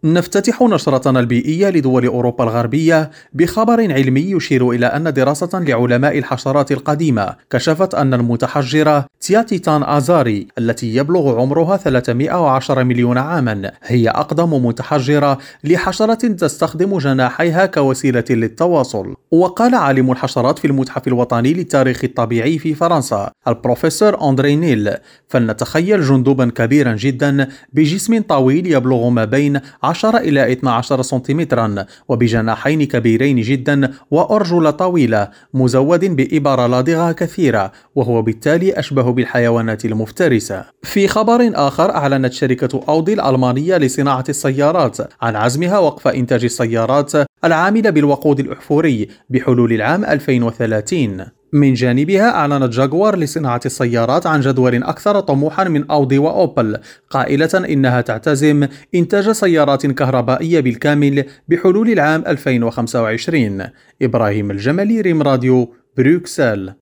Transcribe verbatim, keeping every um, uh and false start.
نفتتح نشرتنا البيئية لدول أوروبا الغربية بخبر علمي يشير إلى أن دراسة لعلماء الحشرات القديمة كشفت أن المتحجرة تياتيتان آزاري التي يبلغ عمرها ثلاثمائة وعشرة مليون عاما هي أقدم متحجرة لحشرة تستخدم جناحيها كوسيلة للتواصل. وقال عالم الحشرات في المتحف الوطني للتاريخ الطبيعي في فرنسا البروفيسور أندري نيل: فلنتخيل جندوبا كبيرا جدا بجسم طويل يبلغ ما بين عشرة إلى اثني عشر سنتيمترا وبجناحين كبيرين جدا وأرجل طويلة مزود بإبر لاضغة كثيرة، وهو بالتالي أشبه بالحيوانات المفترسة. في خبر آخر، أعلنت شركة أودي الألمانية لصناعة السيارات عن عزمها وقف إنتاج السيارات العاملة بالوقود الأحفوري بحلول العام ألفين وثلاثين. من جانبها، أعلنت جاكوار لصناعة السيارات عن جدول أكثر طموحا من أودي وأوبل، قائلة إنها تعتزم إنتاج سيارات كهربائية بالكامل بحلول العام ألفين وخمسة وعشرين. إبراهيم الجملي، ريم راديو، بروكسل.